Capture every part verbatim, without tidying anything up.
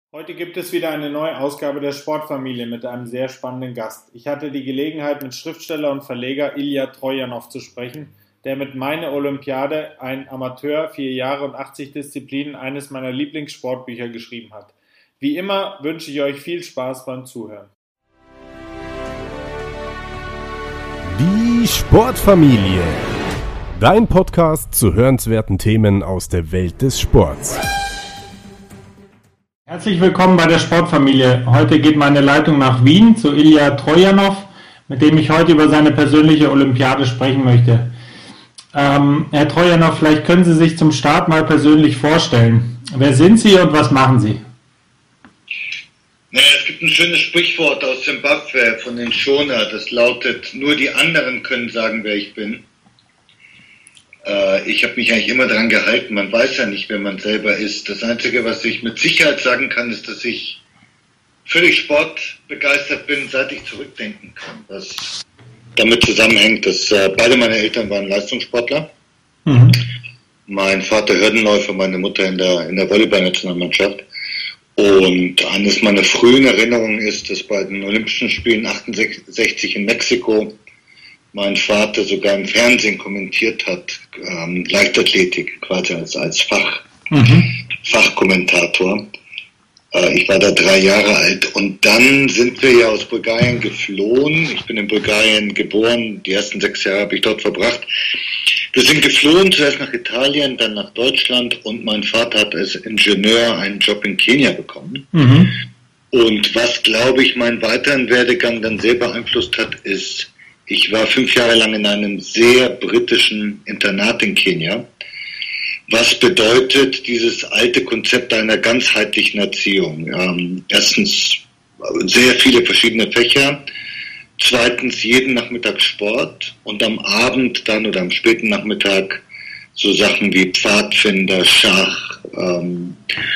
Heute gibt es wieder eine neue Ausgabe der Sportfamilie mit einem sehr spannenden Gast. Ich hatte die Gelegenheit, mit Schriftsteller und Verleger Ilja Trojanow zu sprechen, der mit Meine Olympiade, ein Amateur, vier Jahre und achtzig Disziplinen, eines meiner Lieblingssportbücher geschrieben hat. Wie immer wünsche ich euch viel Spaß beim Zuhören. Die Sportfamilie. Dein Podcast zu hörenswerten Themen aus der Welt des Sports. Herzlich willkommen bei der Sportfamilie. Heute geht meine Leitung nach Wien zu Ilja Trojanow, mit dem ich heute über seine persönliche Olympiade sprechen möchte. Ähm, Herr Trojanow, vielleicht können Sie sich zum Start mal persönlich vorstellen. Wer sind Sie und was machen Sie? Naja, es gibt ein schönes Sprichwort aus Simbabwe von den Shona, das lautet, nur die anderen können sagen, wer ich bin. Ich habe mich eigentlich immer daran gehalten, man weiß ja nicht, wer man selber ist. Das Einzige, was ich mit Sicherheit sagen kann, ist, dass ich völlig sportbegeistert bin, seit ich zurückdenken kann. Was damit zusammenhängt, dass äh, beide meine Eltern waren Leistungssportler. Mhm. Mein Vater Hürdenläufer, meine Mutter in der, in der Volleyball-Nationalmannschaft. Und eines meiner frühen Erinnerungen ist, dass bei den Olympischen Spielen achtundsechzig in Mexiko mein Vater sogar im Fernsehen kommentiert hat, ähm, Leichtathletik quasi als, als Fach, mhm. Fachkommentator. Äh, ich war da drei Jahre alt und dann sind wir ja aus Bulgarien geflohen. Ich bin in Bulgarien geboren, die ersten sechs Jahre habe ich dort verbracht. Wir sind geflohen, zuerst nach Italien, dann nach Deutschland und mein Vater hat als Ingenieur einen Job in Kenia bekommen. Mhm. Und was, glaube ich, meinen weiteren Werdegang dann sehr beeinflusst hat, ist, ich war fünf Jahre lang in einem sehr britischen Internat in Kenia, was bedeutet dieses alte Konzept einer ganzheitlichen Erziehung. Ähm, erstens sehr viele verschiedene Fächer, zweitens jeden Nachmittag Sport und am Abend dann oder am späten Nachmittag so Sachen wie Pfadfinder, Schach, ähm,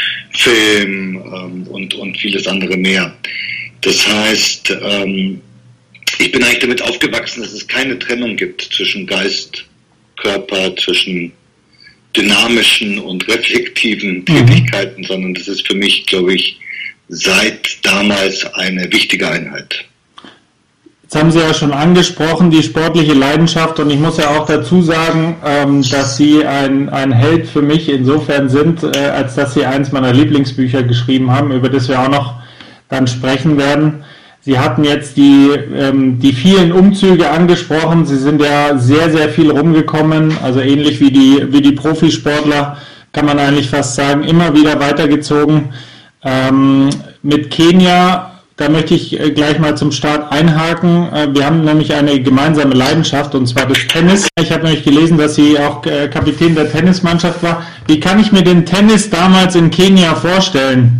Film ähm, und, und vieles andere mehr. Das heißt, ähm, ich bin eigentlich damit aufgewachsen, dass es keine Trennung gibt zwischen Geist, Körper, zwischen dynamischen und reflektiven Tätigkeiten, mhm. sondern das ist für mich, glaube ich, seit damals eine wichtige Einheit. Jetzt haben Sie ja schon angesprochen, die sportliche Leidenschaft, und ich muss ja auch dazu sagen, ähm, dass Sie ein, ein Held für mich insofern sind, äh, als dass Sie eins meiner Lieblingsbücher geschrieben haben, über das wir auch noch dann sprechen werden. Sie hatten jetzt die, ähm, die vielen Umzüge angesprochen. Sie sind ja sehr, sehr viel rumgekommen, also ähnlich wie die, wie die Profisportler, kann man eigentlich fast sagen, immer wieder weitergezogen. Ähm, mit Kenia, da möchte ich gleich mal zum Start einhaken. Äh, wir haben nämlich eine gemeinsame Leidenschaft, und zwar das Tennis. Ich habe nämlich gelesen, dass Sie auch äh, Kapitän der Tennismannschaft war. Wie kann ich mir den Tennis damals in Kenia vorstellen?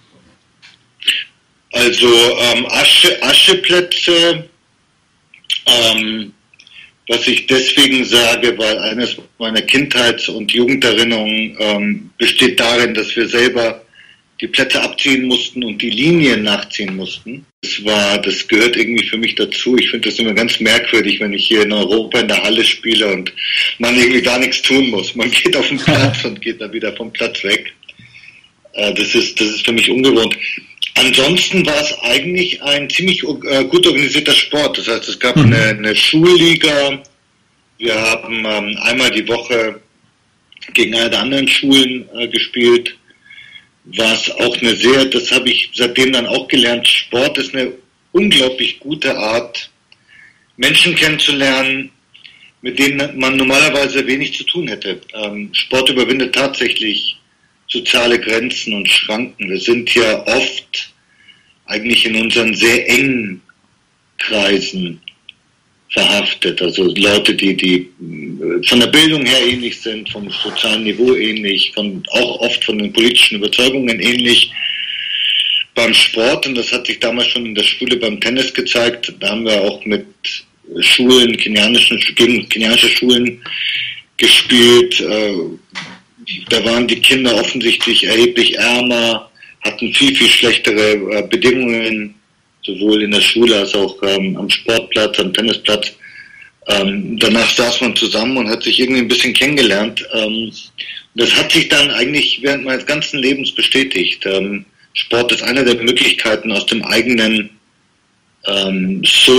Also ähm, Asche, Ascheplätze, ähm, was ich deswegen sage, weil eines meiner Kindheits- und Jugenderinnerungen ähm, besteht darin, dass wir selber die Plätze abziehen mussten und die Linien nachziehen mussten. Das war, das gehört irgendwie für mich dazu. Ich finde das immer ganz merkwürdig, wenn ich hier in Europa in der Halle spiele und man irgendwie gar nichts tun muss. Man geht auf den Platz und geht dann wieder vom Platz weg. Äh, das ist, das ist für mich ungewohnt. Ansonsten war es eigentlich ein ziemlich äh, gut organisierter Sport. Das heißt, es gab mhm. eine, eine Schulliga. Wir haben ähm, einmal die Woche gegen eine der anderen Schulen äh, gespielt. Was auch eine sehr, das habe ich seitdem dann auch gelernt, Sport ist eine unglaublich gute Art, Menschen kennenzulernen, mit denen man normalerweise wenig zu tun hätte. Ähm, Sport überwindet tatsächlich soziale Grenzen und Schranken. Wir sind ja oft eigentlich in unseren sehr engen Kreisen verhaftet. Also Leute, die, die von der Bildung her ähnlich sind, vom sozialen Niveau ähnlich, von, auch oft von den politischen Überzeugungen ähnlich. Beim Sport, und das hat sich damals schon in der Schule beim Tennis gezeigt, da haben wir auch mit Schulen, kenianischen, gegen kenianische Schulen gespielt. Da waren die Kinder offensichtlich erheblich ärmer, hatten viel, viel schlechtere Bedingungen, sowohl in der Schule als auch ähm, am Sportplatz, am Tennisplatz. Ähm, danach saß man zusammen und hat sich irgendwie ein bisschen kennengelernt. Ähm, das hat sich dann eigentlich während meines ganzen Lebens bestätigt. Ähm, Sport ist eine der Möglichkeiten, aus dem eigenen ähm,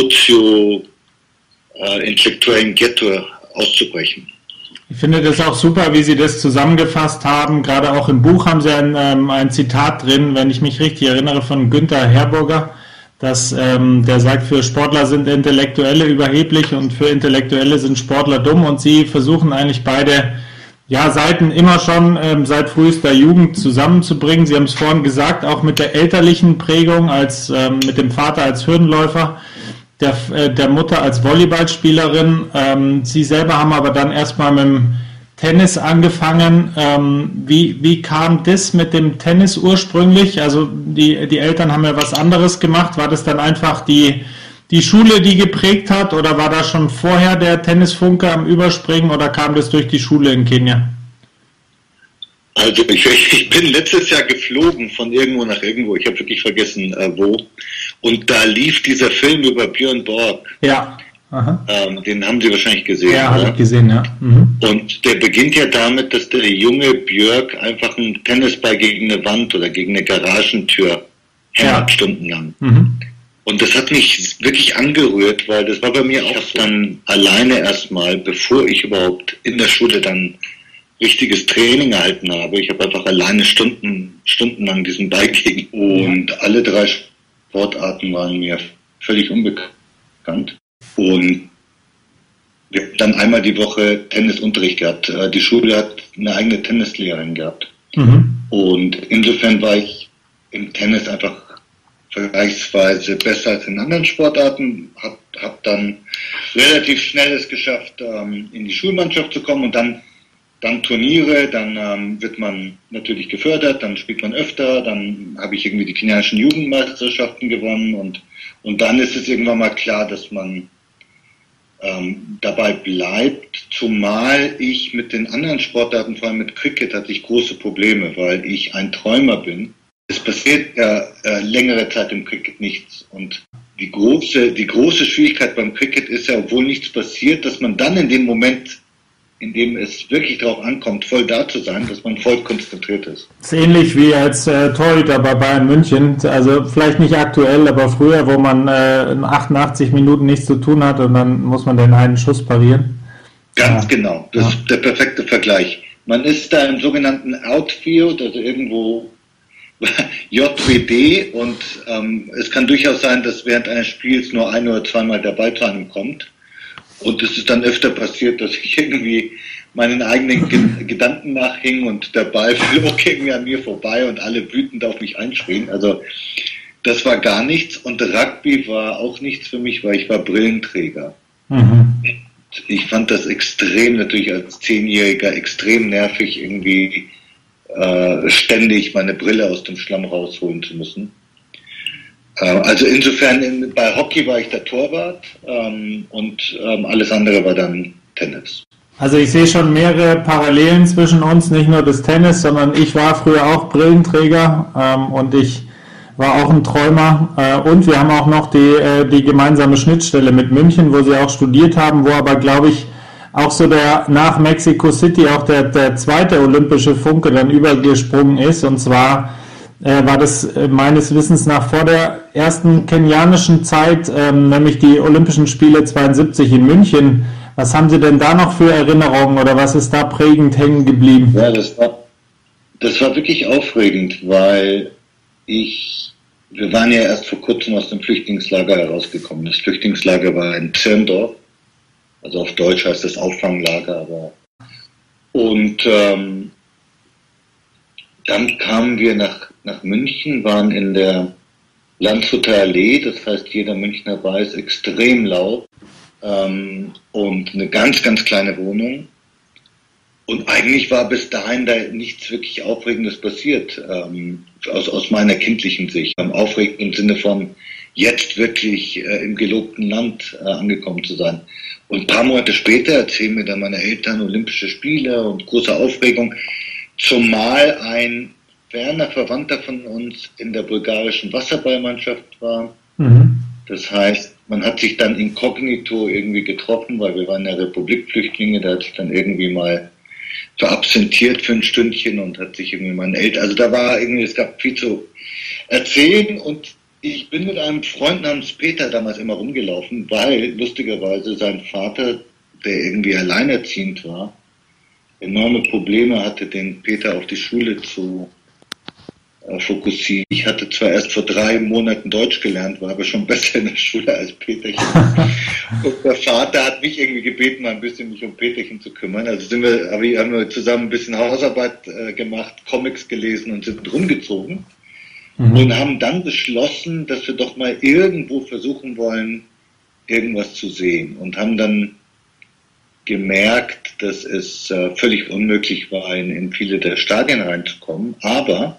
sozio-intellektuellen äh, Ghetto auszubrechen. Ich finde das auch super, wie Sie das zusammengefasst haben. Gerade auch im Buch haben Sie ein, ähm, ein Zitat drin, wenn ich mich richtig erinnere, von Günther Herburger, dass ähm, der sagt, für Sportler sind Intellektuelle überheblich und für Intellektuelle sind Sportler dumm. Und Sie versuchen eigentlich beide ja, Seiten immer schon ähm, seit frühester Jugend zusammenzubringen. Sie haben es vorhin gesagt, auch mit der elterlichen Prägung, als ähm, mit dem Vater als Hürdenläufer, der, äh, der Mutter als Volleyballspielerin. Ähm, Sie selber haben aber dann erstmal mit dem Tennis angefangen. Ähm, wie, wie kam das mit dem Tennis ursprünglich? Also die, die Eltern haben ja was anderes gemacht. War das dann einfach die die Schule, die geprägt hat, oder war da schon vorher der Tennisfunke am Überspringen, oder kam das durch die Schule in Kenia? Also ich, ich bin letztes Jahr geflogen von irgendwo nach irgendwo, ich habe wirklich vergessen äh, wo, und da lief dieser Film über Björn Borg. Ja. Aha. Ähm, den haben Sie wahrscheinlich gesehen. Ja, habe ich gesehen, ja. Mhm. Und der beginnt ja damit, dass der junge Björk einfach einen Tennisball gegen eine Wand oder gegen eine Garagentür hämmert, ja. stundenlang. Mhm. Und das hat mich wirklich angerührt, weil das war bei mir auch dann alleine erstmal, bevor ich überhaupt in der Schule dann richtiges Training erhalten habe. Ich habe einfach alleine Stunden, stundenlang diesen Ball gegen. Und ja. alle drei Sportarten waren mir völlig unbekannt. Und wir haben dann einmal die Woche Tennisunterricht gehabt. Die Schule hat eine eigene Tennislehrerin gehabt. Mhm. Und insofern war ich im Tennis einfach vergleichsweise besser als in anderen Sportarten, habe hab dann relativ schnell es geschafft, ähm, in die Schulmannschaft zu kommen und dann, dann Turniere, dann ähm, wird man natürlich gefördert, dann spielt man öfter, dann habe ich irgendwie die kenianischen Jugendmeisterschaften gewonnen und, und dann ist es irgendwann mal klar, dass man ähm, dabei bleibt, zumal ich mit den anderen Sportarten, vor allem mit Cricket, hatte ich große Probleme, weil ich ein Träumer bin. Es passiert ja äh, längere Zeit im Cricket nichts. Und die große, die große Schwierigkeit beim Cricket ist ja, obwohl nichts passiert, dass man dann in dem Moment, in dem es wirklich darauf ankommt, voll da zu sein, dass man voll konzentriert ist. Das ist ähnlich wie als äh, Torhüter bei Bayern München. Also vielleicht nicht aktuell, aber früher, wo man äh, in achtundachtzig Minuten nichts zu tun hat und dann muss man den einen Schuss parieren. Ganz ja. genau. Das ja. ist der perfekte Vergleich. Man ist da im sogenannten Outfield, also irgendwo J W D, und ähm, es kann durchaus sein, dass während eines Spiels nur ein oder zweimal der Ball zu einem kommt. Und es ist dann öfter passiert, dass ich irgendwie meinen eigenen Ge- Gedanken nachhing und der Ball flog irgendwie an mir vorbei und alle wütend auf mich einschrien. Also das war gar nichts, und Rugby war auch nichts für mich, weil ich war Brillenträger. Mhm. Ich fand das extrem, natürlich als Zehnjähriger, extrem nervig, irgendwie Äh, ständig meine Brille aus dem Schlamm rausholen zu müssen. Äh, also insofern, in, bei Hockey war ich der Torwart ähm, und ähm, alles andere war dann Tennis. Also ich sehe schon mehrere Parallelen zwischen uns, nicht nur das Tennis, sondern ich war früher auch Brillenträger ähm, und ich war auch ein Träumer äh, und wir haben auch noch die, äh, die gemeinsame Schnittstelle mit München, wo Sie auch studiert haben, wo aber, glaube ich, auch so der nach Mexico City auch der, der zweite olympische Funke dann übergesprungen ist. Und zwar äh, war das äh, meines Wissens nach vor der ersten kenianischen Zeit, ähm, nämlich die Olympischen Spiele zweiundsiebzig in München. Was haben Sie denn da noch für Erinnerungen oder was ist da prägend hängen geblieben? Ja, das war, das war wirklich aufregend, weil ich, wir waren ja erst vor kurzem aus dem Flüchtlingslager herausgekommen. Das Flüchtlingslager war in Zirndorf. Also auf Deutsch heißt das Auffanglager, aber und ähm, dann kamen wir nach, nach München, waren in der Landshuter Allee, das heißt jeder Münchner weiß, extrem laut ähm, und eine ganz, ganz kleine Wohnung. Und eigentlich war bis dahin da nichts wirklich Aufregendes passiert, ähm, aus, aus meiner kindlichen Sicht. Aufregend im Sinne von jetzt wirklich äh, im gelobten Land äh, angekommen zu sein. Und ein paar Monate später erzählen mir dann meine Eltern Olympische Spiele und große Aufregung, zumal ein ferner Verwandter von uns in der bulgarischen Wasserballmannschaft war. Mhm. Das heißt, man hat sich dann inkognito irgendwie getroffen, weil wir waren ja Republikflüchtlinge, da hat sich dann irgendwie mal verabsentiert für ein Stündchen und hat sich irgendwie meinen Eltern, also da war irgendwie, es gab viel zu erzählen und ich bin mit einem Freund namens Peter damals immer rumgelaufen, weil lustigerweise sein Vater, der irgendwie alleinerziehend war, enorme Probleme hatte, den Peter auf die Schule zu äh, fokussieren. Ich hatte zwar erst vor drei Monaten Deutsch gelernt, war aber schon besser in der Schule als Peterchen. Und der Vater hat mich irgendwie gebeten, mal ein bisschen mich um Peterchen zu kümmern. Also sind wir, haben wir zusammen ein bisschen Hausarbeit äh, gemacht, Comics gelesen und sind rumgezogen. Mhm. Und haben dann beschlossen, dass wir doch mal irgendwo versuchen wollen, irgendwas zu sehen. Und haben dann gemerkt, dass es äh, völlig unmöglich war, in, in viele der Stadien reinzukommen. Aber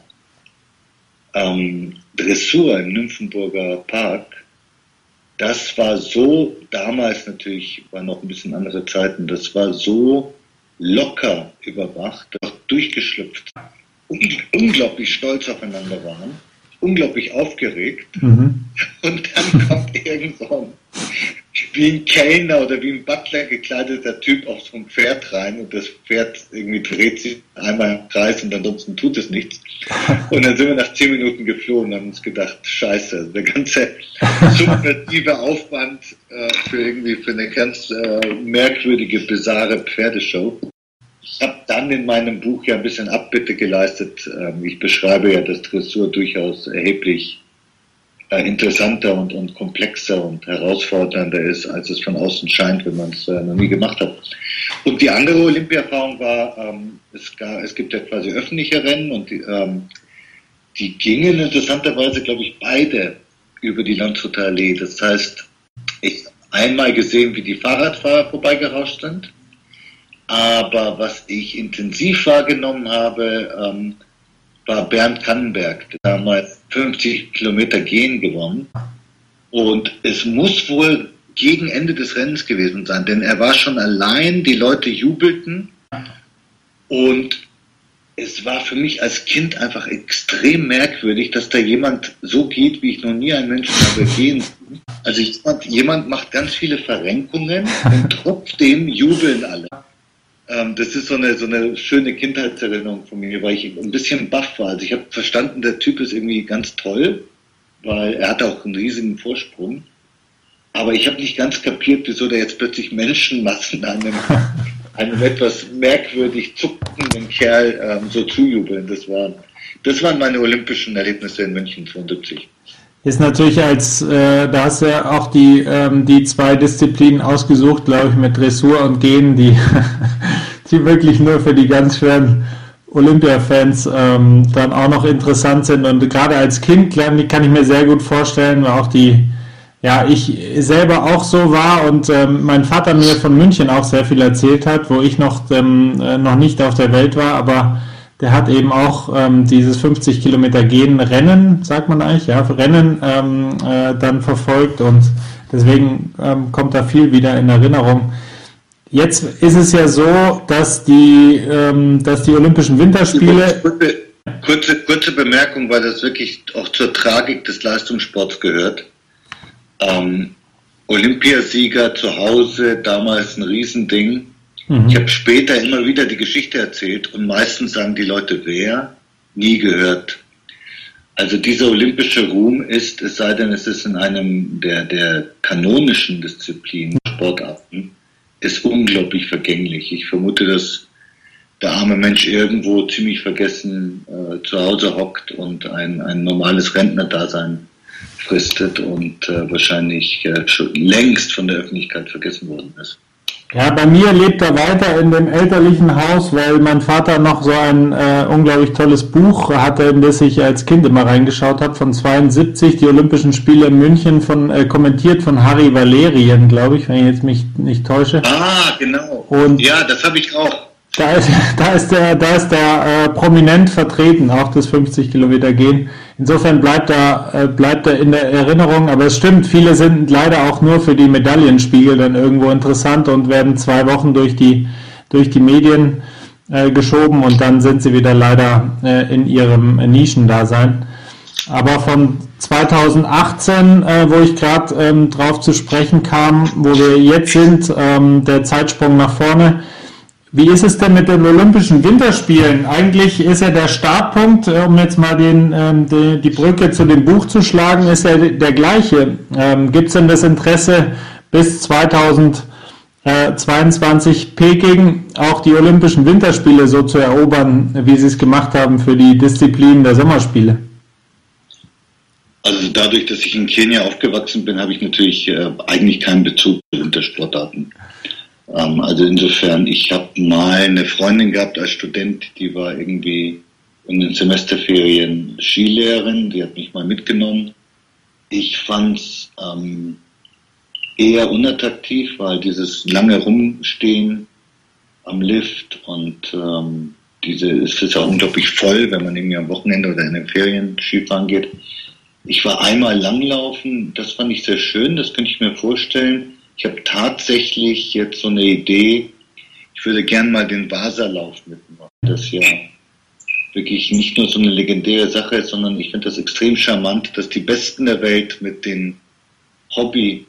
ähm, Dressur im Nymphenburger Park, das war so, damals natürlich, waren noch ein bisschen andere Zeiten, das war so locker überwacht, doch durchgeschlüpft, un- unglaublich stolz aufeinander waren, unglaublich aufgeregt. Mhm. Und dann kommt irgend so ein, wie ein Kellner oder wie ein Butler gekleideter Typ auf so ein Pferd rein und das Pferd irgendwie dreht sich einmal im Kreis und ansonsten tut es nichts. Und dann sind wir nach zehn Minuten geflohen und haben uns gedacht, scheiße, der ganze subversive Aufwand äh, für irgendwie für eine ganz äh, merkwürdige, bizarre Pferdeshow. Ich habe dann in meinem Buch ja ein bisschen Abbitte geleistet. Ähm, ich beschreibe ja, dass Dressur durchaus erheblich äh, interessanter und, und komplexer und herausfordernder ist, als es von außen scheint, wenn man es äh, noch nie gemacht hat. Und die andere Olympia-Erfahrung war, ähm, es, gar, es gibt ja quasi öffentliche Rennen und die, ähm, die gingen interessanterweise, glaube ich, beide über die Landshuter Allee. Das heißt, ich habe einmal gesehen, wie die Fahrradfahrer vorbeigerauscht sind. Aber was ich intensiv wahrgenommen habe, ähm, war Bernd Kannenberg, der damals fünfzig Kilometer Gehen gewonnen. Und es muss wohl gegen Ende des Rennens gewesen sein, denn er war schon allein, die Leute jubelten. Und es war für mich als Kind einfach extrem merkwürdig, dass da jemand so geht, wie ich noch nie einen Menschen habe gehen sehen. Also ich, jemand macht ganz viele Verrenkungen und trotzdem jubeln alle. Das ist so eine, so eine schöne Kindheitserinnerung von mir, weil ich ein bisschen baff war. Also ich habe verstanden, der Typ ist irgendwie ganz toll, weil er hat auch einen riesigen Vorsprung. Aber ich habe nicht ganz kapiert, wieso da jetzt plötzlich Menschenmassen einem, einem etwas merkwürdig zuckenden Kerl ähm, so zujubeln. Das waren, das waren meine olympischen Erlebnisse in München zweiundsiebzig. Ist natürlich als, äh, da hast du ja auch die, ähm, die zwei Disziplinen ausgesucht, glaube ich, mit Dressur und Gehen, die, die wirklich nur für die ganz schweren Olympia-Fans ähm, dann auch noch interessant sind. Und gerade als Kind kann ich mir sehr gut vorstellen, weil auch die, ja, ich selber auch so war und ähm, mein Vater mir von München auch sehr viel erzählt hat, wo ich noch, ähm, noch nicht auf der Welt war, aber der hat eben auch ähm, dieses fünfzig Kilometer Gehen Rennen, sagt man eigentlich, ja, Rennen ähm, äh, dann verfolgt und deswegen ähm, kommt da viel wieder in Erinnerung. Jetzt ist es ja so, dass die, ähm, dass die Olympischen Winterspiele... Kurze, kurze, kurze Bemerkung, weil das wirklich auch zur Tragik des Leistungssports gehört. Ähm, Olympiasieger zu Hause, damals ein Riesending. Mhm. Ich habe später immer wieder die Geschichte erzählt und meistens sagen die Leute, wer? Nie gehört. Also dieser olympische Ruhm ist, es sei denn, es ist in einem der, der kanonischen Disziplinen, Sportarten, ist unglaublich vergänglich. Ich vermute, dass der arme Mensch irgendwo ziemlich vergessen äh, zu Hause hockt und ein, ein normales Rentnerdasein fristet und äh, wahrscheinlich äh, schon längst von der Öffentlichkeit vergessen worden ist. Ja, bei mir lebt er weiter in dem elterlichen Haus, weil mein Vater noch so ein äh, unglaublich tolles Buch hatte, in das ich als Kind immer reingeschaut habe, von zweiundsiebzig, die Olympischen Spiele in München, von äh, kommentiert von Harry Valerien, glaube ich, wenn ich jetzt mich nicht täusche. Ah, genau. Und ja, das habe ich auch. Da ist, da ist der, da ist der äh, prominent vertreten, auch das fünfzig Kilometer Gehen. Insofern bleibt er, äh, bleibt er in der Erinnerung, aber es stimmt, viele sind leider auch nur für die Medaillenspiegel dann irgendwo interessant und werden zwei Wochen durch die, durch die Medien äh, geschoben und dann sind sie wieder leider äh, in ihrem äh, Nischendasein. Aber von zweitausendachtzehn, äh, wo ich gerade ähm, drauf zu sprechen kam, wo wir jetzt sind, ähm, der Zeitsprung nach vorne, Wie ist es denn mit den Olympischen Winterspielen? Eigentlich ist ja der Startpunkt, um jetzt mal den, ähm, die, die Brücke zu dem Buch zu schlagen, ist ja der gleiche. Ähm, gibt es denn das Interesse, bis zweitausendzweiundzwanzig Peking auch die Olympischen Winterspiele so zu erobern, wie Sie es gemacht haben für die Disziplinen der Sommerspiele? Also dadurch, dass ich in Kenia aufgewachsen bin, habe ich natürlich äh, eigentlich keinen Bezug zu Wintersportarten. Ähm, also insofern, ich habe mal eine Freundin gehabt als Student, die war irgendwie in den Semesterferien Skilehrerin, die hat mich mal mitgenommen. Ich fand's ähm, eher unattraktiv, weil dieses lange Rumstehen am Lift und ähm, diese, es ist ja unglaublich voll, wenn man irgendwie am Wochenende oder in den Ferien Skifahren geht. Ich war einmal langlaufen, das fand ich sehr schön, das könnte ich mir vorstellen. Ich habe tatsächlich jetzt so eine Idee, ich würde gern mal den Wasalauf mitmachen. Das ist ja wirklich nicht nur so eine legendäre Sache ist, sondern ich finde das extrem charmant, dass die Besten der Welt mit den Hobby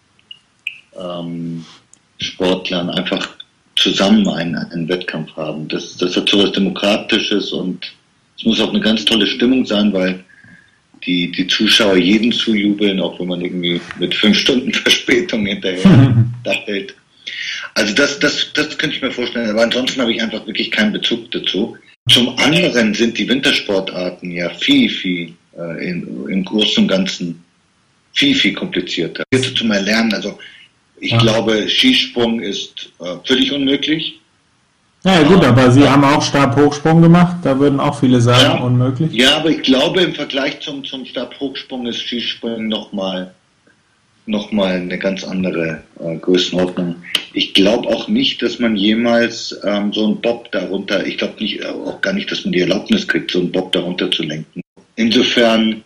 ähm, Sportlern einfach zusammen einen, einen Wettkampf haben. Das, das hat so was Demokratisches und es muss auch eine ganz tolle Stimmung sein, weil die, die Zuschauer jeden zujubeln, auch wenn man irgendwie mit fünf Stunden Verspätung hinterher da hält. Also das, das, das könnte ich mir vorstellen, aber ansonsten habe ich einfach wirklich keinen Bezug dazu. Zum anderen sind die Wintersportarten ja viel, viel äh, in, im Großen und Ganzen viel, viel komplizierter. Zum Erlernen, also ich ja. glaube, Skisprung ist äh, völlig unmöglich. Ja, gut, aber Sie haben auch Stabhochsprung gemacht, da würden auch viele sagen, ja, unmöglich. Ja, aber ich glaube, im Vergleich zum, zum Stabhochsprung ist Skisprung nochmal noch mal eine ganz andere äh, Größenordnung. Ich glaube auch nicht, dass man jemals ähm, so einen Bob darunter, ich glaube nicht, auch gar nicht, dass man die Erlaubnis kriegt, so einen Bob darunter zu lenken. Insofern,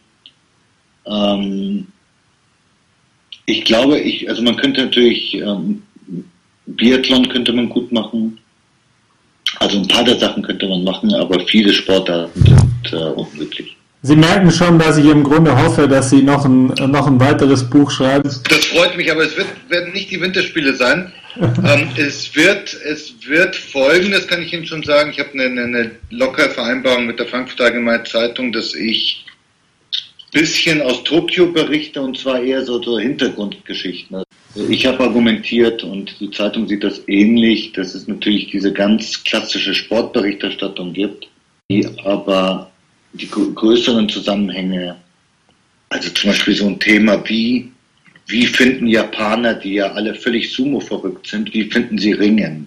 ähm, ich glaube, ich, also man könnte natürlich, ähm, Biathlon könnte man gut machen. Also ein paar der Sachen könnte man machen, aber viele Sportarten sind äh, unmöglich. Sie merken schon, dass ich im Grunde hoffe, dass Sie noch ein, noch ein weiteres Buch schreiben. Das freut mich, aber es wird, werden nicht die Winterspiele sein. ähm, es wird es wird folgen, das kann ich Ihnen schon sagen. Ich habe eine, eine lockere Vereinbarung mit der Frankfurter Allgemeinen Zeitung, dass ich ein bisschen aus Tokio berichte und zwar eher so, so Hintergrundgeschichten. Ich habe argumentiert und die Zeitung sieht das ähnlich, dass es natürlich diese ganz klassische Sportberichterstattung gibt, die aber die größeren Zusammenhänge, also zum Beispiel so ein Thema wie, wie finden Japaner, die ja alle völlig Sumo verrückt sind, wie finden sie Ringen?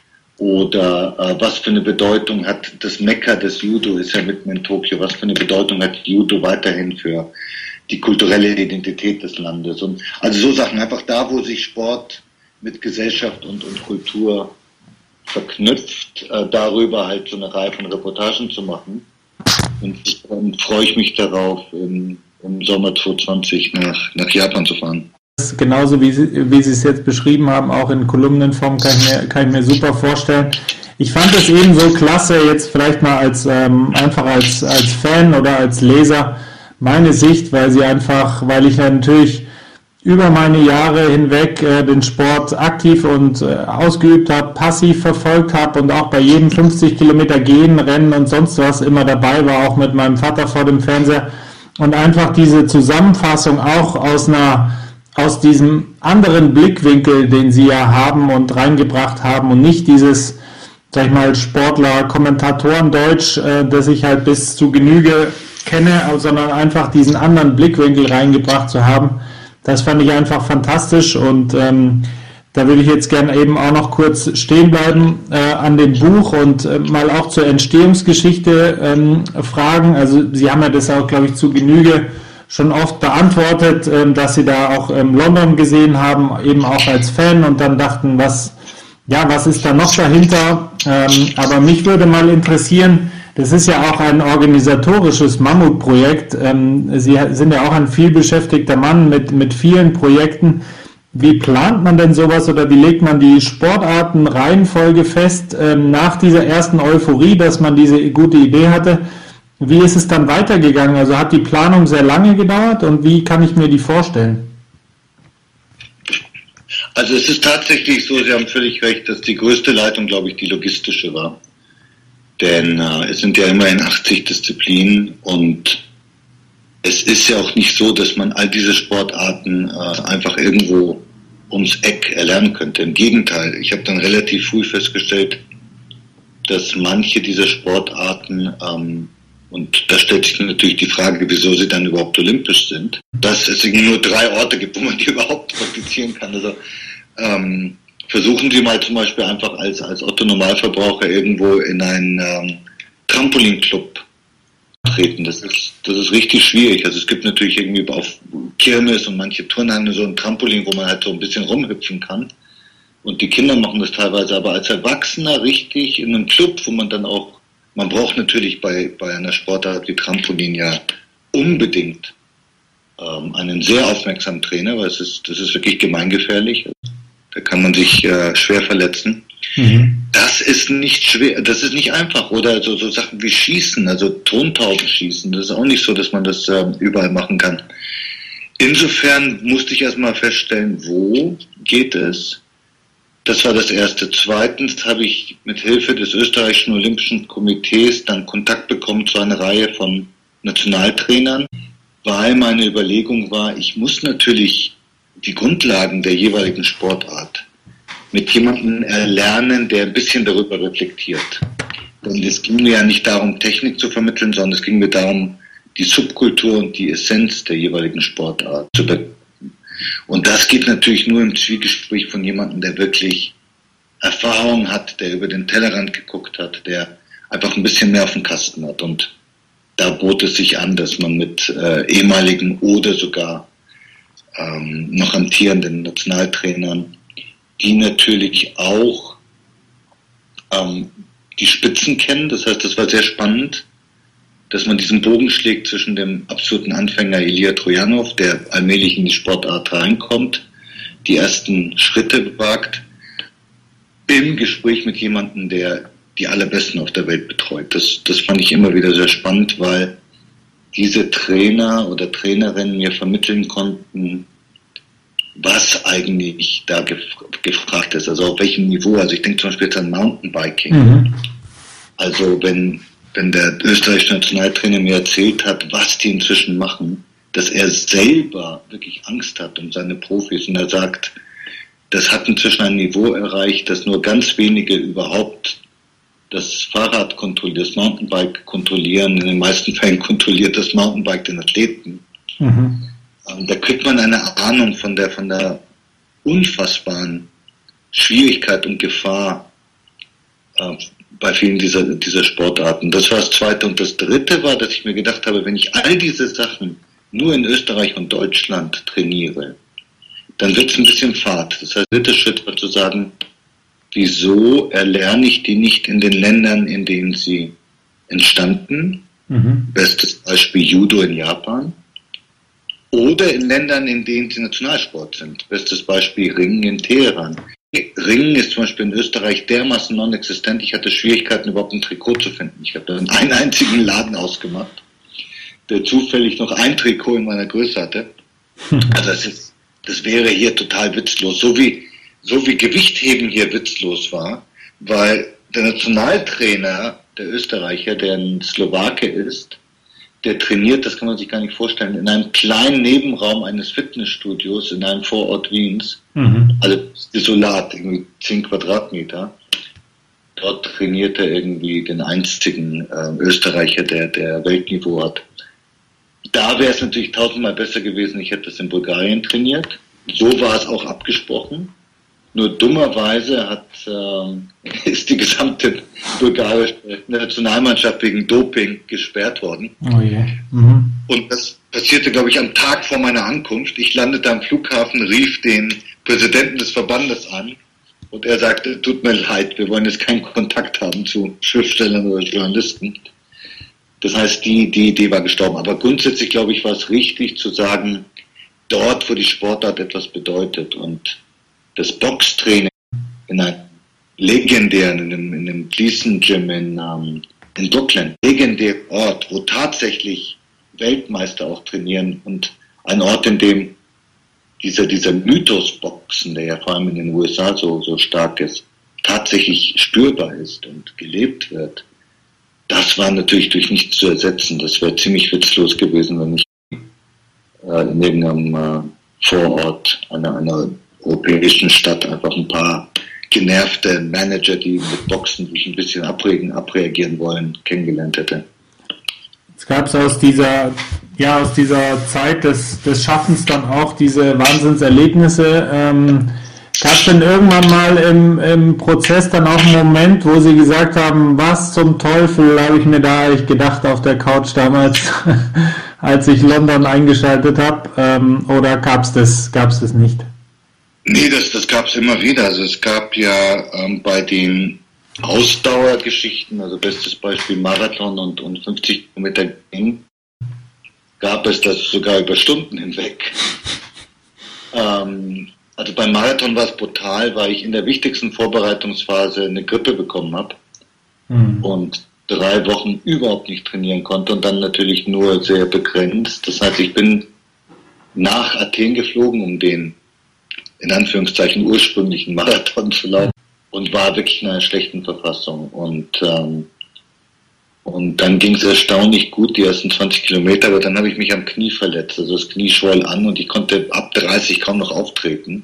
Oder äh, was für eine Bedeutung hat das Mekka des Judo, ist ja mitten in Tokio, was für eine Bedeutung hat Judo weiterhin für die kulturelle Identität des Landes? Und also so Sachen, einfach da, wo sich Sport mit Gesellschaft und, und Kultur verknüpft, äh, darüber halt so eine Reihe von Reportagen zu machen. Und dann freue ich mich darauf, im, im Sommer zwanzig zwanzig nach, nach Japan zu fahren. Das ist genauso wie Sie, wie Sie es jetzt beschrieben haben, auch in Kolumnenform kann ich mir, kann ich mir super vorstellen. Ich fand es eben so klasse, jetzt vielleicht mal als ähm, einfach als, als Fan oder als Leser meine Sicht, weil sie einfach, weil ich natürlich über meine Jahre hinweg äh, den Sport aktiv und äh, ausgeübt habe, passiv verfolgt habe und auch bei jedem fünfzig Kilometer Gehen, Rennen und sonst was immer dabei war, auch mit meinem Vater vor dem Fernseher und einfach diese Zusammenfassung auch aus einer aus diesem anderen Blickwinkel, den sie ja haben und reingebracht haben und nicht dieses, sag ich mal, Sportler-Kommentatoren-Deutsch, äh, das ich halt bis zu Genüge kenne, sondern einfach diesen anderen Blickwinkel reingebracht zu haben. Das fand ich einfach fantastisch und ähm, da würde ich jetzt gerne eben auch noch kurz stehen bleiben äh, an dem Buch und äh, mal auch zur Entstehungsgeschichte ähm, fragen. Also Sie haben ja das auch, glaube ich, zu Genüge schon oft beantwortet, äh, dass Sie da auch ähm, London gesehen haben, eben auch als Fan und dann dachten, was, ja, was ist da noch dahinter? Ähm, aber mich würde mal interessieren, das ist ja auch ein organisatorisches Mammutprojekt. Sie sind ja auch ein vielbeschäftigter Mann mit, mit vielen Projekten. Wie plant man denn sowas oder wie legt man die Sportartenreihenfolge fest nach dieser ersten Euphorie, dass man diese gute Idee hatte? Wie ist es dann weitergegangen? Also hat die Planung sehr lange gedauert und wie kann ich mir die vorstellen? Also es ist tatsächlich so, Sie haben völlig recht, dass die größte Leitung, glaube ich, die logistische war. Denn äh, es sind ja immerhin achtzig Disziplinen und es ist ja auch nicht so, dass man all diese Sportarten äh, einfach irgendwo ums Eck erlernen könnte. Im Gegenteil, ich habe dann relativ früh festgestellt, dass manche dieser Sportarten, ähm, und da stellt sich natürlich die Frage, wieso sie dann überhaupt olympisch sind, dass es nur drei Orte gibt, wo man die überhaupt praktizieren kann. Also ähm, versuchen Sie mal zum Beispiel einfach als, als Otto-Normalverbraucher irgendwo in einen ähm, Trampolinclub treten. Das ist, das ist richtig schwierig. Also es gibt natürlich irgendwie auf Kirmes und manche Turnhallen so ein Trampolin, wo man halt so ein bisschen rumhüpfen kann. Und die Kinder machen das teilweise, aber als Erwachsener richtig in einem Club, wo man dann auch, man braucht natürlich bei, bei einer Sportart wie Trampolin ja unbedingt ähm, einen sehr aufmerksamen Trainer, weil es ist, das ist wirklich gemeingefährlich. Da kann man sich äh, schwer verletzen. Mhm. Das ist nicht schwer, das ist nicht einfach. Oder so, so Sachen wie Schießen, also Tontauben schießen, das ist auch nicht so, dass man das äh, überall machen kann. Insofern musste ich erstmal feststellen, wo geht es? Das war das Erste. Zweitens habe ich mit Hilfe des österreichischen Olympischen Komitees dann Kontakt bekommen zu einer Reihe von Nationaltrainern, weil meine Überlegung war, ich muss natürlich die Grundlagen der jeweiligen Sportart mit jemandem erlernen, der ein bisschen darüber reflektiert. Denn es ging mir ja nicht darum, Technik zu vermitteln, sondern es ging mir darum, die Subkultur und die Essenz der jeweiligen Sportart zu bekommen. Und das geht natürlich nur im Zwiegespräch von jemandem, der wirklich Erfahrung hat, der über den Tellerrand geguckt hat, der einfach ein bisschen mehr auf dem Kasten hat. Und da bot es sich an, dass man mit äh, ehemaligen oder sogar ähm, noch amtierenden Nationaltrainern, die natürlich auch ähm, die Spitzen kennen, das heißt, das war sehr spannend, dass man diesen Bogen schlägt zwischen dem absoluten Anfänger Ilija Trojanow, der allmählich in die Sportart reinkommt, die ersten Schritte wagt, im Gespräch mit jemandem, der die Allerbesten auf der Welt betreut. Das, das fand ich immer wieder sehr spannend, weil diese Trainer oder Trainerinnen mir vermitteln konnten, was eigentlich da gef- gefragt ist, also auf welchem Niveau. Also ich denke zum Beispiel jetzt an Mountainbiking. Mhm. Also wenn wenn der österreichische Nationaltrainer mir erzählt hat, was die inzwischen machen, dass er selber wirklich Angst hat um seine Profis und er sagt, das hat inzwischen ein Niveau erreicht, dass nur ganz wenige überhaupt das Fahrrad kontrollieren, das Mountainbike kontrollieren. In den meisten Fällen kontrolliert das Mountainbike den Athleten. Mhm. Da kriegt man eine Ahnung von der, von der unfassbaren Schwierigkeit und Gefahr äh, bei vielen dieser, dieser Sportarten. Das war das Zweite. Und das Dritte war, dass ich mir gedacht habe, wenn ich all diese Sachen nur in Österreich und Deutschland trainiere, dann wird es ein bisschen fad. Das heißt, der dritte Schritt war zu sagen, wieso erlerne ich die nicht in den Ländern, in denen sie entstanden? Mhm. Bestes Beispiel Judo in Japan. Oder in Ländern, in denen sie Nationalsport sind. Bestes Beispiel Ringen in Teheran. Ringen ist zum Beispiel in Österreich dermaßen non-existent. Ich hatte Schwierigkeiten, überhaupt ein Trikot zu finden. Ich habe dann einen einzigen Laden ausgemacht, der zufällig noch ein Trikot in meiner Größe hatte. Also das, ist, das wäre hier total witzlos. So wie, so wie Gewichtheben hier witzlos war, weil der Nationaltrainer, der Österreicher, der ein Slowake ist, der trainiert, das kann man sich gar nicht vorstellen, in einem kleinen Nebenraum eines Fitnessstudios in einem Vorort Wiens, mhm. also desolat, irgendwie zehn Quadratmeter. Dort trainiert er irgendwie den einzigen äh, Österreicher, der, der Weltniveau hat. Da wäre es natürlich tausendmal besser gewesen, ich hätte es in Bulgarien trainiert. So war es auch abgesprochen. Nur dummerweise hat, äh, ist die gesamte bulgarische Nationalmannschaft wegen Doping gesperrt worden. Oh yeah. Mhm. Und das passierte, glaube ich, am Tag vor meiner Ankunft. Ich landete am Flughafen, rief den Präsidenten des Verbandes an und er sagte, tut mir leid, wir wollen jetzt keinen Kontakt haben zu Schriftstellern oder Journalisten. Das heißt, die, die Idee war gestorben. Aber grundsätzlich, glaube ich, war es richtig zu sagen, dort, wo die Sportart etwas bedeutet und das Boxtraining in einem legendären, in einem, in einem Gleason Gym in, um, in Brooklyn, legendärer Ort, wo tatsächlich Weltmeister auch trainieren und ein Ort, in dem dieser, dieser Mythos Boxen, der ja vor allem in den U S A so, so stark ist, tatsächlich spürbar ist und gelebt wird, das war natürlich durch nichts zu ersetzen. Das wäre ziemlich witzlos gewesen, wenn ich äh, in irgendeinem äh, Vorort einer, einer europäischen Stadt einfach ein paar genervte Manager, die mit Boxen sich ein bisschen abregen, abreagieren wollen, kennengelernt hätte. Es gab aus dieser, ja, aus dieser Zeit des, des Schaffens dann auch diese Wahnsinnserlebnisse. Ähm, gab es denn irgendwann mal im, im Prozess dann auch einen Moment, wo Sie gesagt haben, was zum Teufel habe ich mir da eigentlich gedacht auf der Couch damals, als ich London eingeschaltet habe, ähm, oder gab es das, gab's das nicht? Nee, das, das gab es immer wieder. Also es gab ja ähm, bei den Ausdauergeschichten, also bestes Beispiel Marathon und, und fünfzig Kilometer gehen, gab es das sogar über Stunden hinweg. ähm, also beim Marathon war es brutal, weil ich in der wichtigsten Vorbereitungsphase eine Grippe bekommen habe mhm. und drei Wochen überhaupt nicht trainieren konnte und dann natürlich nur sehr begrenzt. Das heißt, ich bin nach Athen geflogen, um den in Anführungszeichen ursprünglichen Marathon zu laufen und war wirklich in einer schlechten Verfassung. Und, ähm, und dann ging es erstaunlich gut, die ersten zwanzig Kilometer, aber dann habe ich mich am Knie verletzt. Also das Knie schwoll an und ich konnte ab dreißig kaum noch auftreten.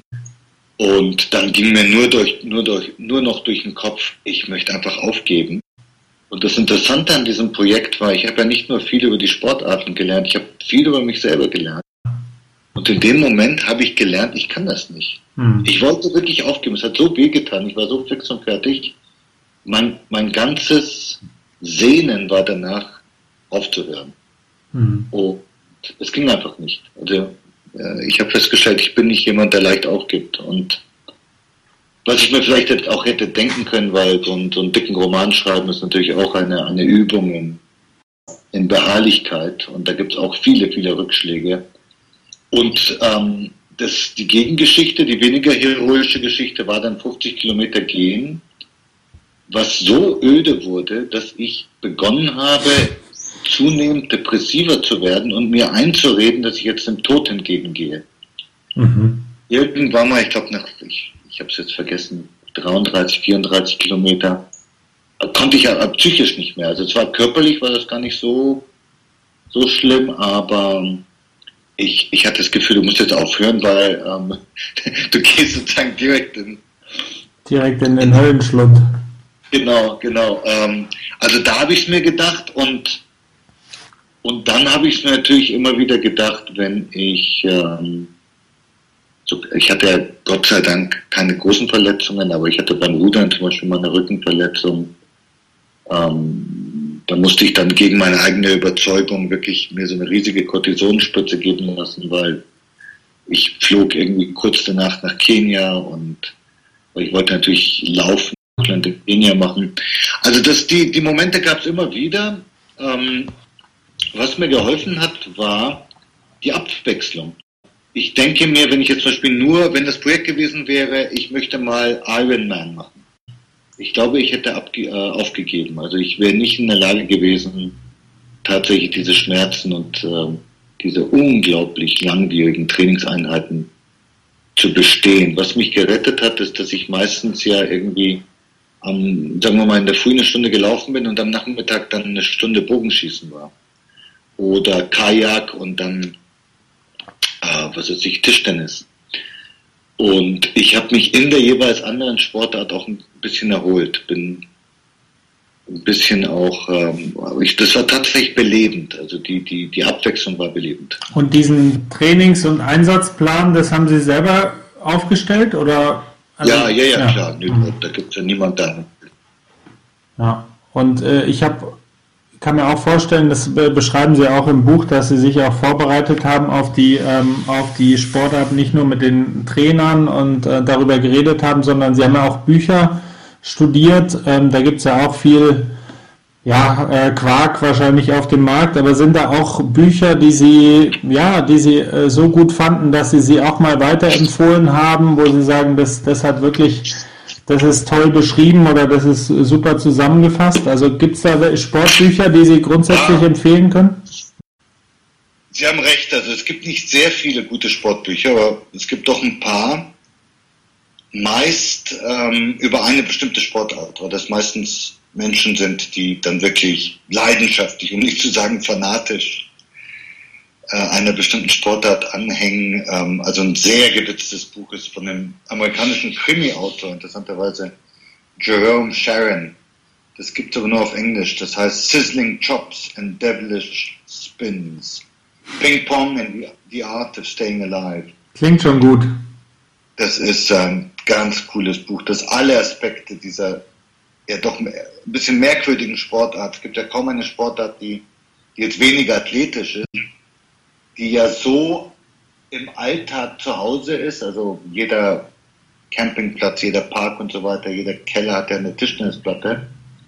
Und dann ging mir nur, durch, nur, durch, nur noch durch den Kopf, ich möchte einfach aufgeben. Und das Interessante an diesem Projekt war, ich habe ja nicht nur viel über die Sportarten gelernt, ich habe viel über mich selber gelernt. Und in dem Moment habe ich gelernt, ich kann das nicht. Hm. Ich wollte wirklich aufgeben. Es hat so wehgetan. Ich war so fix und fertig. Mein, mein ganzes Sehnen war danach, aufzuhören. Hm. Und es ging einfach nicht. Also äh, ich habe festgestellt, ich bin nicht jemand, der leicht aufgibt. Und was ich mir vielleicht auch hätte denken können, weil so, ein, so einen dicken Roman schreiben ist natürlich auch eine, eine Übung in, in Beharrlichkeit. Und da gibt es auch viele, viele Rückschläge. Und ähm, das, die Gegengeschichte, die weniger heroische Geschichte, war dann fünfzig Kilometer gehen, was so öde wurde, dass ich begonnen habe, zunehmend depressiver zu werden und mir einzureden, dass ich jetzt dem Tod entgegengehe. Mhm. Irgendwann mal, ich glaube nach, ich, ich habe es jetzt vergessen, dreiunddreißig, vierunddreißig Kilometer, konnte ich ja psychisch nicht mehr. Also zwar körperlich war das gar nicht so, so schlimm, aber Ich, ich hatte das Gefühl, du musst jetzt aufhören, weil ähm, du gehst sozusagen direkt in... Direkt in den Höllenschlund. Genau, genau. Ähm, also da habe ich es mir gedacht und, und dann habe ich es mir natürlich immer wieder gedacht, wenn ich... Ähm, so, ich hatte ja Gott sei Dank keine großen Verletzungen, aber ich hatte beim Rudern zum Beispiel mal eine Rückenverletzung. Ähm, Da musste ich dann gegen meine eigene Überzeugung wirklich mir so eine riesige Kortisonspritze geben lassen, weil ich flog irgendwie kurz danach nach Kenia und ich wollte natürlich laufen und in Kenia machen. Also das, die, die Momente gab es immer wieder. Ähm, was mir geholfen hat, war die Abwechslung. Ich denke mir, wenn ich jetzt zum Beispiel nur, wenn das Projekt gewesen wäre, ich möchte mal Ironman machen. Ich glaube, ich hätte abge- äh, aufgegeben. Also ich wäre nicht in der Lage gewesen, tatsächlich diese Schmerzen und äh, diese unglaublich langwierigen Trainingseinheiten zu bestehen. Was mich gerettet hat, ist, dass ich meistens ja irgendwie am, sagen wir mal, in der Früh eine Stunde gelaufen bin und am Nachmittag dann eine Stunde Bogenschießen war. Oder Kajak und dann, äh, was weiß ich, Tischtennis. Und ich habe mich in der jeweils anderen Sportart auch ein bisschen erholt, bin ein bisschen auch, ähm, ich, das war tatsächlich belebend, also die, die, die Abwechslung war belebend. Und diesen Trainings- und Einsatzplan, das haben Sie selber aufgestellt, oder? Also, ja, ja, ja, ja, klar, mhm. Da gibt es ja niemand da. Ja, und äh, ich habe kann mir auch vorstellen, das beschreiben Sie auch im Buch, dass Sie sich auch vorbereitet haben auf die ähm, auf die Sportart, nicht nur mit den Trainern und äh, darüber geredet haben, sondern Sie haben ja auch Bücher studiert. Ähm, da gibt es ja auch viel ja, äh, Quark wahrscheinlich auf dem Markt, aber sind da auch Bücher, die Sie ja, die Sie äh, so gut fanden, dass Sie sie auch mal weiterempfohlen haben, wo Sie sagen, das das hat wirklich das ist toll beschrieben oder das ist super zusammengefasst? Also gibt es da Sportbücher, die Sie grundsätzlich empfehlen können? Sie haben recht, also es gibt nicht sehr viele gute Sportbücher, aber es gibt doch ein paar, meist ähm, über eine bestimmte Sportart, weil das meistens Menschen sind, die dann wirklich leidenschaftlich, um nicht zu sagen fanatisch, äh, einer bestimmten Sportart anhängen. Ähm, also ein sehr gewitztes Buch ist von einem amerikanischen Krimi-Autor, interessanterweise Jerome Sharon. Das gibt es aber nur auf Englisch. Das heißt Sizzling Chops and Devilish Spins. Ping Pong and the, the Art of Staying Alive. Klingt schon gut. Das ist ein ganz cooles Buch, das alle Aspekte dieser ja doch ein bisschen merkwürdigen Sportart, es gibt ja kaum eine Sportart, die, die jetzt weniger athletisch ist, die ja so im Alltag zu Hause ist, also jeder Campingplatz, jeder Park und so weiter, jeder Keller hat ja eine Tischtennisplatte,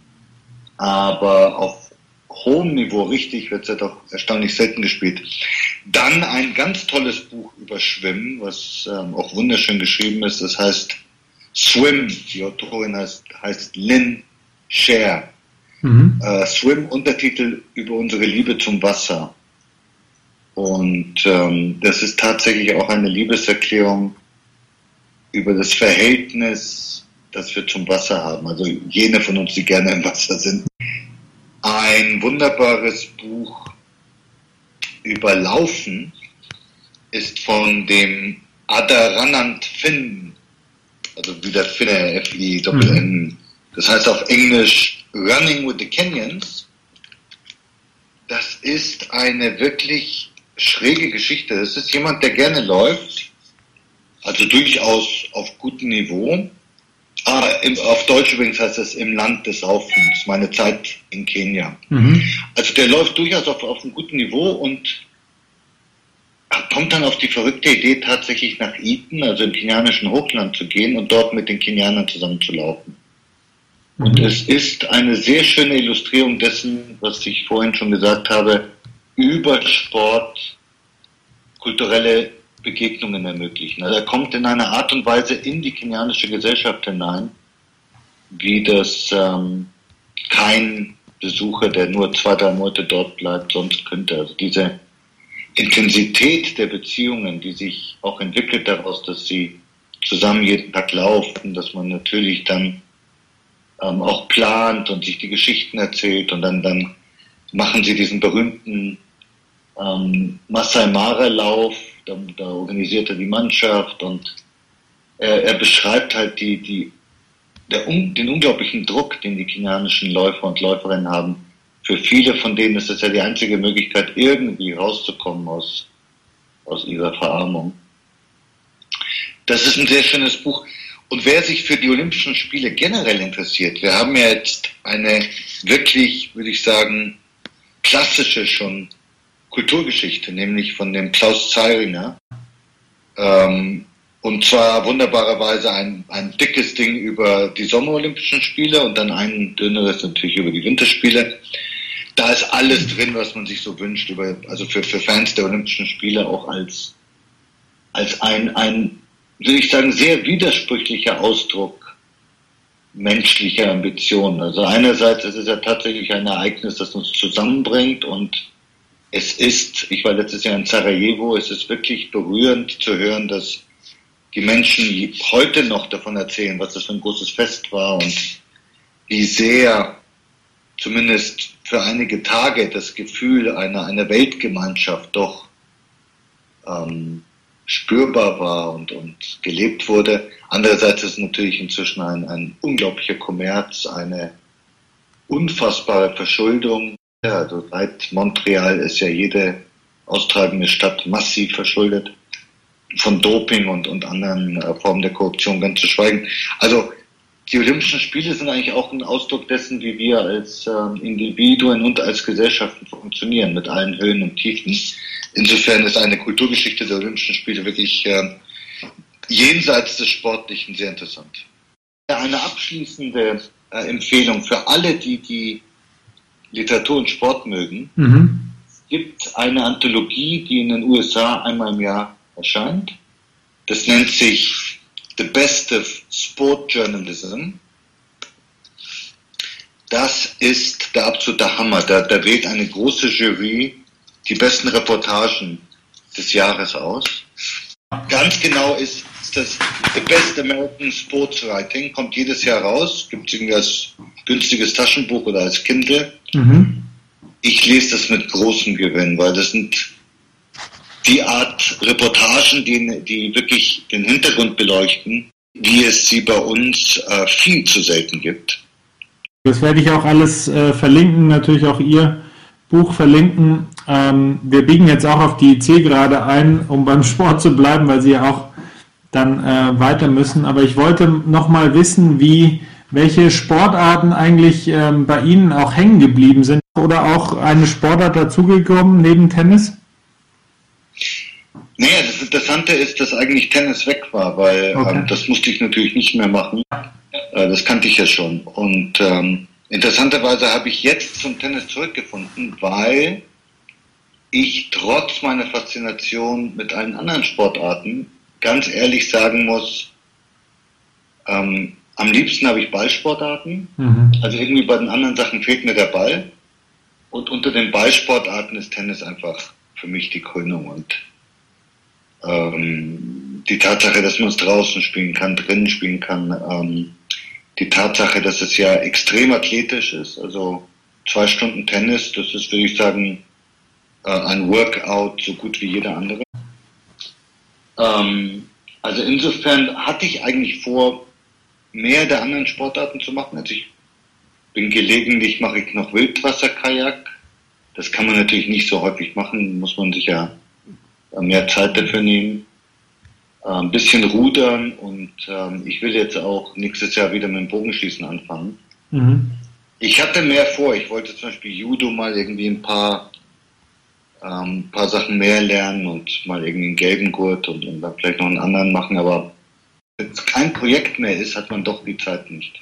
aber auf hohem Niveau richtig wird es ja doch erstaunlich selten gespielt. Dann ein ganz tolles Buch über Schwimmen, was ähm, auch wunderschön geschrieben ist, das heißt Swim, die Autorin heißt, heißt Lynn Scher. Mhm. Äh, Swim, Untertitel über unsere Liebe zum Wasser. Und ähm, das ist tatsächlich auch eine Liebeserklärung über das Verhältnis, das wir zum Wasser haben. Also jene von uns, die gerne im Wasser sind. Ein wunderbares Buch über Laufen ist von dem Adarannant Finn, also wie der Finne, F I N N. Das heißt auf Englisch Running with the Kenyans. Das ist eine wirklich schräge Geschichte. Das ist jemand, der gerne läuft, also durchaus auf gutem Niveau. Ah, im, auf Deutsch übrigens heißt es im Land des Laufens, meine Zeit in Kenia. Mhm. Also der läuft durchaus auf, auf einem guten Niveau und kommt dann auf die verrückte Idee, tatsächlich nach Eton, also im kenianischen Hochland zu gehen und dort mit den Kenianern zusammen zu laufen. Mhm. Und es ist eine sehr schöne Illustrierung dessen, was ich vorhin schon gesagt habe, über Sport kulturelle Begegnungen ermöglichen. Also er kommt in einer Art und Weise in die kenianische Gesellschaft hinein, wie das ähm, kein Besucher, der nur zwei, drei Monate dort bleibt, sonst könnte. Also diese Intensität der Beziehungen, die sich auch entwickelt daraus, dass sie zusammen jeden Tag laufen, dass man natürlich dann ähm, auch plant und sich die Geschichten erzählt und dann, dann machen sie diesen berühmten ähm, Masai Mara Lauf. Da, da organisiert er die Mannschaft und er, er beschreibt halt die, die, der, den unglaublichen Druck, den die kenianischen Läufer und Läuferinnen haben. Für viele von denen ist es ja die einzige Möglichkeit, irgendwie rauszukommen aus, aus ihrer Verarmung. Das ist ein sehr schönes Buch. Und wer sich für die Olympischen Spiele generell interessiert, wir haben ja jetzt eine wirklich, würde ich sagen, klassische schon Kulturgeschichte, nämlich von dem Klaus Zeiringer. Ähm, und zwar wunderbarerweise ein, ein dickes Ding über die Sommerolympischen Spiele und dann ein dünneres natürlich über die Winterspiele. Da ist alles drin, was man sich so wünscht, über, also für, für Fans der Olympischen Spiele auch als, als ein, ein, würde ich sagen, sehr widersprüchlicher Ausdruck menschlicher Ambitionen. Also einerseits ist es ja tatsächlich ein Ereignis, das uns zusammenbringt und es ist, ich war letztes Jahr in Sarajevo, es ist wirklich berührend zu hören, dass die Menschen heute noch davon erzählen, was das für ein großes Fest war und wie sehr, zumindest für einige Tage, das Gefühl einer, einer Weltgemeinschaft doch ähm, spürbar war und, und gelebt wurde. Andererseits ist es natürlich inzwischen ein, ein unglaublicher Kommerz, eine unfassbare Verschuldung. Ja, also seit Montreal ist ja jede austragende Stadt massiv verschuldet, von Doping und, und anderen äh, Formen der Korruption ganz zu schweigen. Also die Olympischen Spiele sind eigentlich auch ein Ausdruck dessen, wie wir als äh, Individuen und als Gesellschaften funktionieren, mit allen Höhen und Tiefen. Insofern ist eine Kulturgeschichte der Olympischen Spiele wirklich äh, jenseits des Sportlichen sehr interessant. Eine abschließende äh, Empfehlung für alle, die die Literatur und Sport mögen. Mhm. Es gibt eine Anthologie, die in den U S A einmal im Jahr erscheint. Das nennt sich The Best of Sport Journalism. Das ist der absolute Hammer. Da, da wählt eine große Jury die besten Reportagen des Jahres aus. Ganz genau ist das The Best American Sports Writing, kommt jedes Jahr raus, gibt es irgendwie als günstiges Taschenbuch oder als Kindle. Mhm. Ich lese das mit großem Gewinn, weil das sind die Art Reportagen, die, die wirklich den Hintergrund beleuchten, wie es sie bei uns äh, viel zu selten gibt. Das werde ich auch alles äh, verlinken, natürlich auch Ihr Buch verlinken. Ähm, wir biegen jetzt auch auf die Zielgerade ein, um beim Sport zu bleiben, weil Sie ja auch dann äh, weiter müssen. Aber ich wollte noch mal wissen, wie, welche Sportarten eigentlich ähm, bei Ihnen auch hängen geblieben sind oder auch eine Sportart dazugekommen neben Tennis? Naja, das Interessante ist, dass eigentlich Tennis weg war, weil okay. ähm, das musste ich natürlich nicht mehr machen. Äh, das kannte ich ja schon. Und ähm, interessanterweise habe ich jetzt zum Tennis zurückgefunden, weil ich trotz meiner Faszination mit allen anderen Sportarten ganz ehrlich sagen muss, ähm, am liebsten habe ich Ballsportarten. Mhm. Also irgendwie bei den anderen Sachen fehlt mir der Ball. Und unter den Ballsportarten ist Tennis einfach für mich die Krönung. Und ähm, die Tatsache, dass man es draußen spielen kann, drinnen spielen kann, ähm, die Tatsache, dass es ja extrem athletisch ist, also zwei Stunden Tennis, das ist, würde ich sagen, äh, ein Workout so gut wie jeder andere. Ähm, also insofern hatte ich eigentlich vor, mehr der anderen Sportarten zu machen. Also ich bin gelegentlich, mache ich noch Wildwasserkajak. Das kann man natürlich nicht so häufig machen, muss man sich ja mehr Zeit dafür nehmen. Ein bisschen rudern und ähm, ich will jetzt auch nächstes Jahr wieder mit dem Bogenschießen anfangen. Mhm. Ich hatte mehr vor. Ich wollte zum Beispiel Judo mal irgendwie ein paar, ähm, paar Sachen mehr lernen und mal irgendwie einen gelben Gurt und, und dann vielleicht noch einen anderen machen. Aber wenn es kein Projekt mehr ist, hat man doch die Zeit nicht.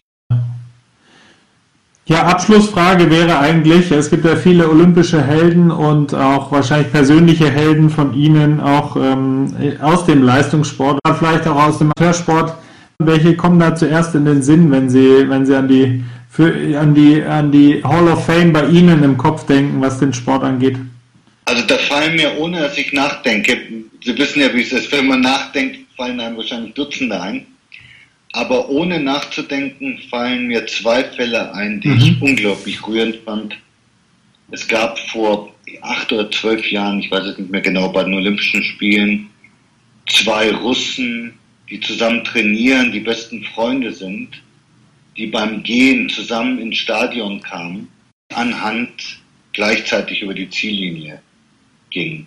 Ja, Abschlussfrage wäre eigentlich, es gibt ja viele olympische Helden und auch wahrscheinlich persönliche Helden von Ihnen, auch ähm, aus dem Leistungssport, vielleicht auch aus dem Amateursport. Welche kommen da zuerst in den Sinn, wenn Sie, wenn Sie an die, für, an die, an die Hall of Fame bei Ihnen im Kopf denken, was den Sport angeht? Also da fallen mir, ohne dass ich nachdenke, Sie wissen ja, wie es ist, wenn man nachdenkt, fallen einem wahrscheinlich Dutzende ein. Aber ohne nachzudenken fallen mir zwei Fälle ein, die mhm. ich unglaublich rührend fand. Es gab vor acht oder zwölf Jahren, ich weiß es nicht mehr genau, bei den Olympischen Spielen zwei Russen, die zusammen trainieren, die besten Freunde sind, die beim Gehen zusammen ins Stadion kamen, anhand gleichzeitig über die Ziellinie gingen.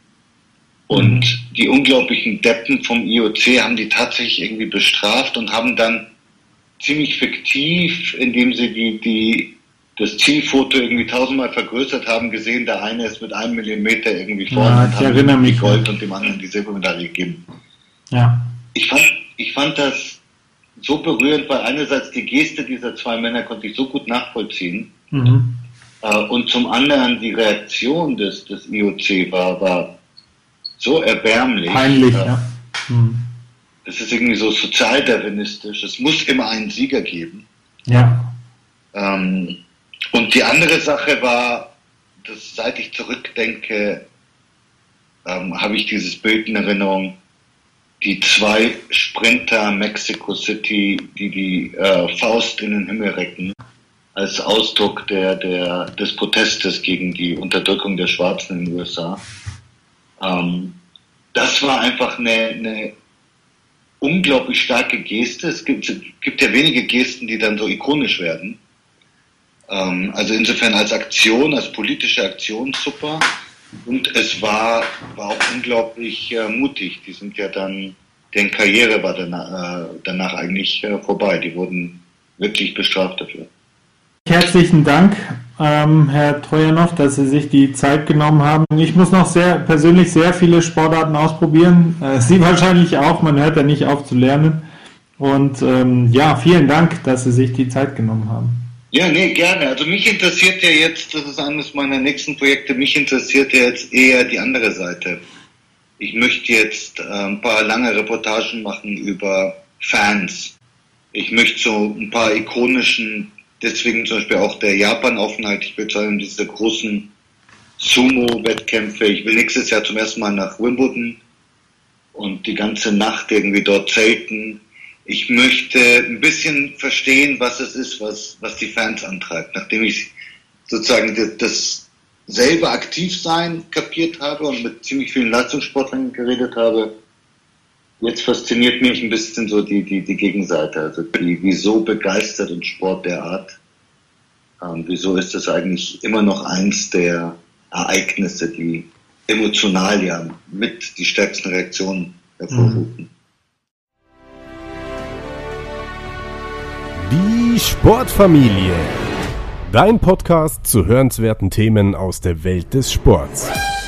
Und die unglaublichen Deppen vom I O C haben die tatsächlich irgendwie bestraft und haben dann ziemlich fiktiv, indem sie die, die, das Zielfoto irgendwie tausendmal vergrößert haben, gesehen, der eine ist mit einem Millimeter irgendwie vorne ja, und haben ihm die Gold und dem anderen die Silbermedaille gegeben. Ja. Ich fand, ich fand das so berührend, weil einerseits die Geste dieser zwei Männer konnte ich so gut nachvollziehen. Mhm. Äh, und zum anderen die Reaktion des, des I O C war, war so erbärmlich. Peinlich, äh, ja. Hm. Das ist irgendwie so sozialdarwinistisch. Es muss immer einen Sieger geben. Ja. Ähm, und die andere Sache war, dass seit ich zurückdenke, ähm, habe ich dieses Bild in Erinnerung, die zwei Sprinter Mexico City, die die äh, Faust in den Himmel recken, als Ausdruck der, der, des Protestes gegen die Unterdrückung der Schwarzen in den U S A. Ähm, das war einfach eine, eine unglaublich starke Geste. Es gibt, es gibt ja wenige Gesten, die dann so ikonisch werden. Ähm, also insofern als Aktion, als politische Aktion super. Und es war, war auch unglaublich äh, mutig. Die sind ja dann, deren Karriere war danach, äh, danach eigentlich äh, vorbei. Die wurden wirklich bestraft dafür. Herzlichen Dank, ähm, Herr Trojanow, dass Sie sich die Zeit genommen haben. Ich muss noch sehr persönlich sehr viele Sportarten ausprobieren. Äh, Sie wahrscheinlich auch, man hört ja nicht auf zu lernen. Und ähm, ja, vielen Dank, dass Sie sich die Zeit genommen haben. Ja, nee, gerne. Also mich interessiert ja jetzt, das ist eines meiner nächsten Projekte, mich interessiert ja jetzt eher die andere Seite. Ich möchte jetzt äh, ein paar lange Reportagen machen über Fans. Ich möchte so ein paar ikonischen, deswegen zum Beispiel auch der Japan-Aufenthalt, ich will sagen, diese großen Sumo-Wettkämpfe. Ich will nächstes Jahr zum ersten Mal nach Wimbledon und die ganze Nacht irgendwie dort zelten. Ich möchte ein bisschen verstehen, was es ist, was, was die Fans antreibt. Nachdem ich sozusagen das selber Aktivsein kapiert habe und mit ziemlich vielen Leistungssportlern geredet habe, jetzt fasziniert mich ein bisschen so die, die, die Gegenseite. Also die, wieso begeistert ein Sport der Art? Ähm, wieso ist das eigentlich immer noch eins der Ereignisse, die emotional ja mit die stärksten Reaktionen hervorrufen? Die Sportfamilie. Dein Podcast zu hörenswerten Themen aus der Welt des Sports.